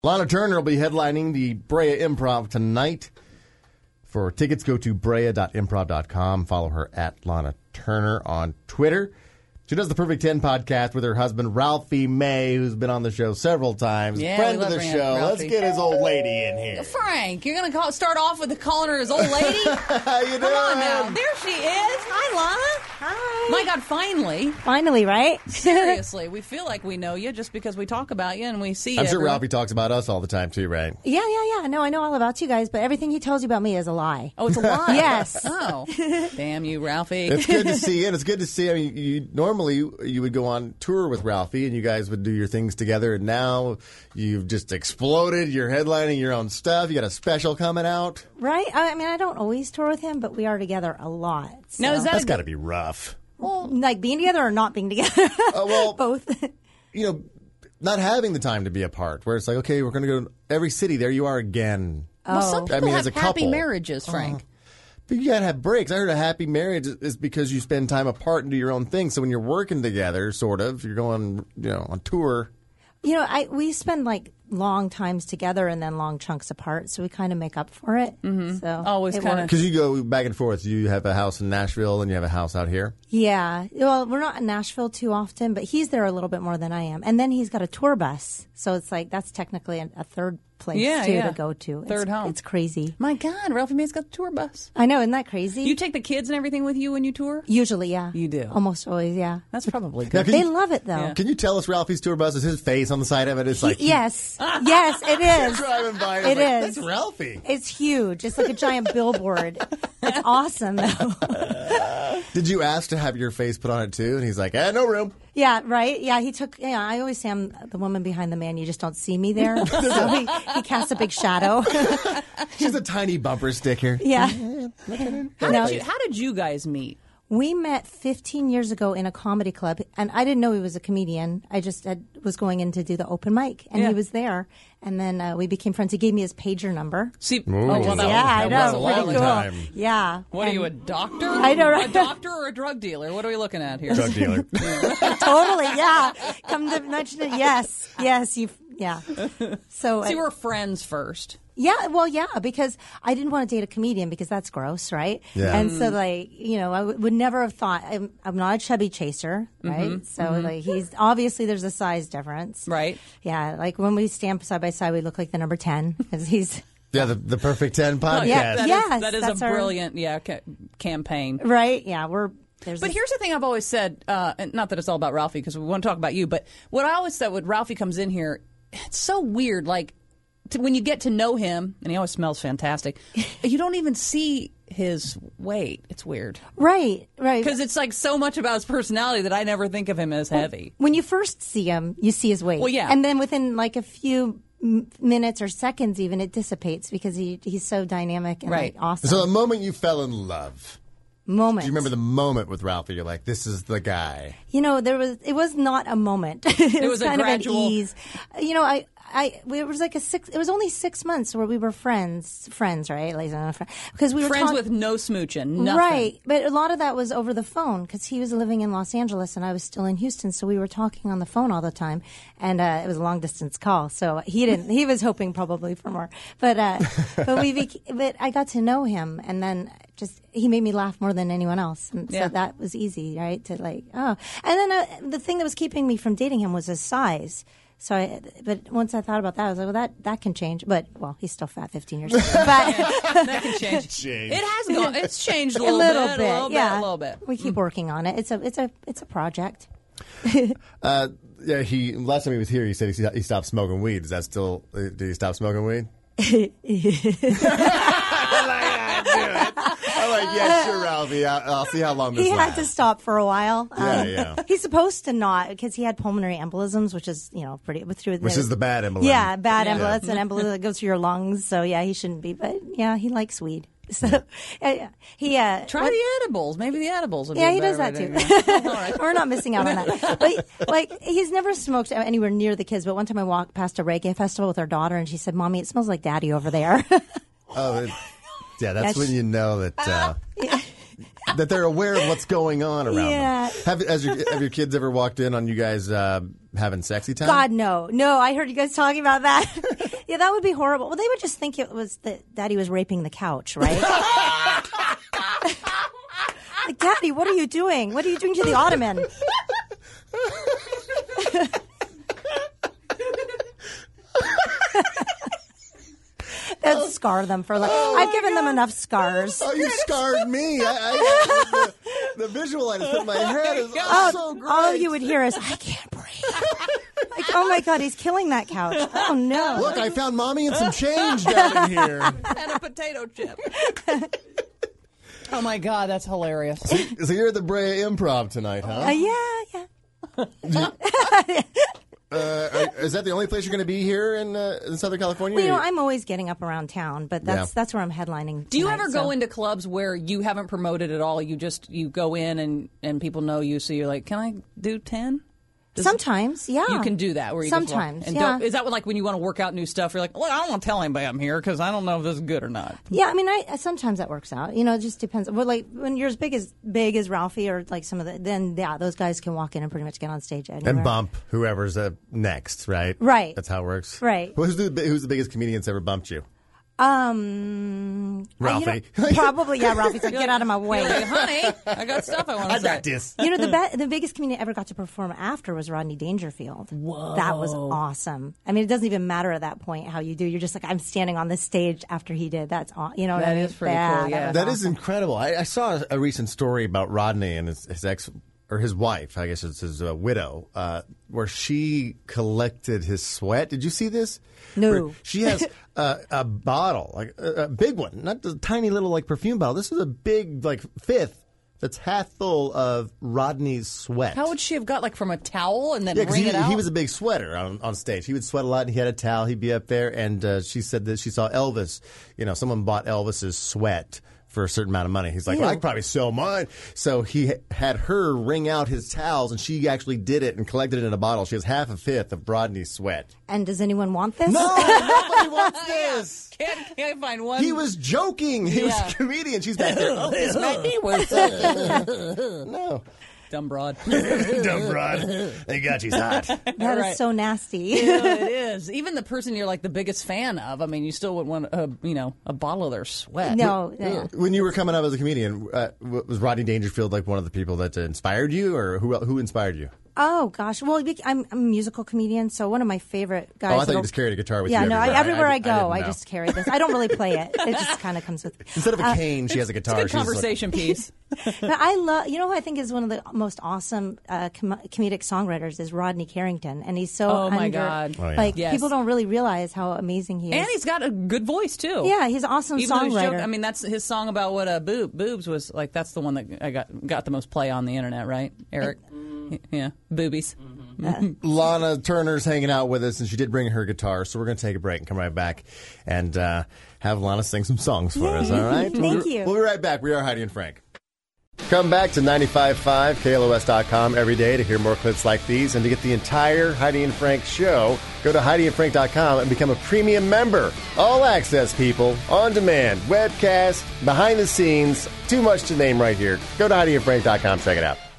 Lana Turner will be headlining the Brea Improv tonight. For tickets, go to brea.improv.com. Follow her at Lana Turner on Twitter. She does the Perfect 10 podcast with her husband, Ralphie May, who's been on the show several times. Yeah, friend we of the love show. Let's get his old lady in here. Frank, you're going to start off with calling her his old lady? How you doing? Come on now. There she is. Hi, Lana. Hi. My God, finally. Finally, right? Seriously, we feel like we know you just because we talk about you and we see you. I'm sure everywhere. Ralphie talks about us all the time, too, right? Yeah. No, I know all about you guys, but everything he tells you about me is a lie. Oh, it's a lie? Yes. Oh, damn you, Ralphie. It's good to see you, and it's good to see. I mean, normally you would go on tour with Ralphie, and you guys would do your things together, and now you've just exploded. You're headlining your own stuff. You got a special coming out. Right? I mean, I don't always tour with him, but we are together a lot. So. Now, is That's got to be rough. Well, like being together or not being together? Well, both. Not having the time to be apart, where it's like, okay, we're going to go to every city. There you are again. Well, some people as have a happy couple. marriages, Frank. But you got to have breaks. I heard a happy marriage is because you spend time apart and do your own thing. So when you're working together, sort of, you're going, on tour. We spend like long times together and then long chunks apart, so we kind of make up for it. Mm-hmm. So Always kind of. Because you go back and forth. You have a house in Nashville and you have a house out here. Yeah. Well, we're not in Nashville too often, but he's there a little bit more than I am. And then he's got a tour bus, so it's like that's technically a third place to go to. Third home. It's crazy. My God, Ralphie May's got the tour bus. I know, isn't that crazy? You take the kids and everything with you when you tour? Usually, yeah. You do? Almost always, yeah. That's probably Now, good. can They you- love it, though. Yeah. Can you tell us Ralphie's tour bus? Is his face on the side of it? It's like Yes. Yes, it is. driving by. It is. That's Ralphie. It's huge. It's like a giant billboard. It's awesome, though. Did you ask to have your face put on it too? And he's like, no room. Yeah, right? Yeah, he took, I always say I'm the woman behind the man. You just don't see me there. So he casts a big shadow. She's a tiny bumper sticker. Yeah. How did you guys meet? We met 15 years ago in a comedy club, and I didn't know he was a comedian. I just was going in to do the open mic, and Yeah. he was there. And then we became friends. He gave me his pager number. See, well, that Yeah, I was know. a Pretty long cool. time. Yeah. what are you, a doctor? I know, right? A doctor or a drug dealer? What are we looking at here? Drug dealer. Totally, yeah. Come to mention it, yes. Yes, yeah. So, See, we're friends first. yeah, well, yeah, because I didn't want to date a comedian because that's gross, right? Yeah. And so, like, I would never have thought, I'm not a chubby chaser, right? So, like, he's, obviously there's a size difference. Right. Yeah, like when we stand side by side, we look like the number 10 because he's, Yeah, the Perfect 10 podcast. Yeah. That is that's a our- brilliant campaign. right? Yeah, But here's the thing I've always said, and not that it's all about Ralphie because we want to talk about you, but what I always said when Ralphie comes in here, it's so weird. Like, when you get to know him, and he always smells fantastic, you don't even see his weight. It's weird. Right. Because it's like so much about his personality that I never think of him as heavy. When you first see him, you see his weight. Well, yeah. And then within like a few minutes or seconds even, it dissipates because he's so dynamic and Right. like, awesome. So the moment you fell in love, Moment. do you remember the moment with Ralphie? You're like, this is the guy. It was not a moment. it was a kind gradual- of an ease. It was only 6 months where we were friends, right? Because we were Friends with no smooching, nothing. Right, but a lot of that was over the phone because he was living in Los Angeles and I was still in Houston, so we were talking on the phone all the time, and it was a long distance call. So he was hoping probably for more, but I got to know him, and then he made me laugh more than anyone else, and Yeah. so that was easy, right? To and then the thing that was keeping me from dating him was his size. So, but once I thought about that, I was like, well, that can change. But, well, he's still fat 15 years ago. But That can change. Change. It has gone. It's changed a a little, little bit, bit, a little bit. We keep working on it. It's a project. Yeah, last time he was here, he said he stopped smoking weed. Is that still? Did he stop smoking weed? I'm like, yeah, sure, Ralphie. I'll see how long this He had lasts. to stop for a while. Yeah. He's supposed to not because he had pulmonary embolisms, which is pretty. Which is the bad embolism. Yeah, bad embolism. That's an embolism that goes through your lungs. So yeah, he shouldn't be. But yeah, he likes weed. So he Try the edibles. Maybe the edibles. Would Yeah, be he does better that too. All right. We're not missing out on that. But like, he's never smoked anywhere near the kids. But one time I walked past a reggae festival with our daughter, and she said, "Mommy, it smells like Daddy over there." Oh, yeah. That's when you know that that they're aware of what's going on around Yeah. them. Have your kids ever walked in on you guys having sexy time? God, no. No, I heard you guys talking about that. Yeah, that would be horrible. Well, they would just think it was that Daddy was raping the couch, right? Like, Daddy, what are you doing? What are you doing to the ottoman? That'd scar them for life. I've given them enough scars. Oh, you scarred me. The visual I just put in my head is so great. All you would hear is, I can't breathe. Like, oh my God, he's killing that couch. Oh no. Look, I found Mommy and some change down in here. And a potato chip. Oh my God, that's hilarious. So you're at the Brea Improv tonight, huh? Yeah. Is that the only place you're going to be here in Southern California? Well, I'm always getting up around town, but that's where I'm headlining. Do you tonight, ever go into clubs where you haven't promoted at all? You go in and people know you, so you're like, can I do 10? Sometimes, yeah. You can do that. Where you sometimes, just walk, and is that when you want to work out new stuff? You're like, well, I don't want to tell anybody I'm here because I don't know if this is good or not. Yeah, I mean, sometimes that works out. It just depends. Well, like when you're as big as Ralphie or like some of then those guys can walk in and pretty much get on stage anywhere. And bump whoever's next, right? Right. That's how it works. Right. Well, who's the biggest comedian that's ever bumped you? Ralphie. Probably, yeah. Ralphie's like, get out of my way. You're like, honey, I got stuff I want to say. I got this. The biggest comedian I ever got to perform after was Rodney Dangerfield. Whoa. That was awesome. I mean, it doesn't even matter at that point how you do. You're just like, I'm standing on this stage after he did. That's what I mean? That is pretty cool, yeah. That is incredible. I saw a recent story about Rodney and his ex, or his wife, I guess it's his widow, where she collected his sweat. Did you see this? No. Where she has a bottle, like a big one, not the tiny little like perfume bottle. This is a big like fifth that's half full of Rodney's sweat. How would she have got from a towel and then Yeah, 'cause wring it out? he was a big sweater on stage. He would sweat a lot, and he had a towel. He'd be up there, and she said that she saw Elvis. Someone bought Elvis's sweat for a certain amount of money. He's like, well, I could probably sell mine. So he had her wring out his towels, and she actually did it and collected it in a bottle. She has half a fifth of Rodney's sweat. And does anyone want this? No, nobody wants this. Can't find one. He was joking. He was a comedian. She's back there. Oh, this might be worth it. No. Dumb broad. Dumb broad. Thank God she's hot. That is so nasty. Yeah, it is. Even the person you're the biggest fan of, I mean, you still would want a bottle of their sweat. No. When you were coming up as a comedian, was Rodney Dangerfield one of the people that inspired you, or who inspired you? Oh, gosh. Well, I'm a musical comedian, so one of my favorite guys. Oh, I thought you just carried a guitar with you. Yeah, no, everywhere I didn't go, I know. just carry this. I don't really play it. It just kind of comes with me. Instead of a cane, she has a guitar. It's a good conversation piece. But I love, who I think is one of the most awesome comedic songwriters is Rodney Carrington. And he's so Oh, my God. Oh, yeah. Yes. People don't really realize how amazing he is. And he's got a good voice, too. Yeah, he's an awesome Even though he's songwriter. joking, I mean, that's his song about what boobs was that's the one that I got the most play on the internet, right, Eric? Yeah, boobies. Lana Turner's hanging out with us, and she did bring her guitar, so we're going to take a break and come right back and have Lana sing some songs for us, all right? Thank you. We'll be right back. We are Heidi and Frank. Come back to 95.5 KLOS.com every day to hear more clips like these, and to get the entire Heidi and Frank show, go to HeidiandFrank.com and become a premium member. All access, people, on demand, webcast, behind the scenes, too much to name right here. Go to HeidiandFrank.com, check it out.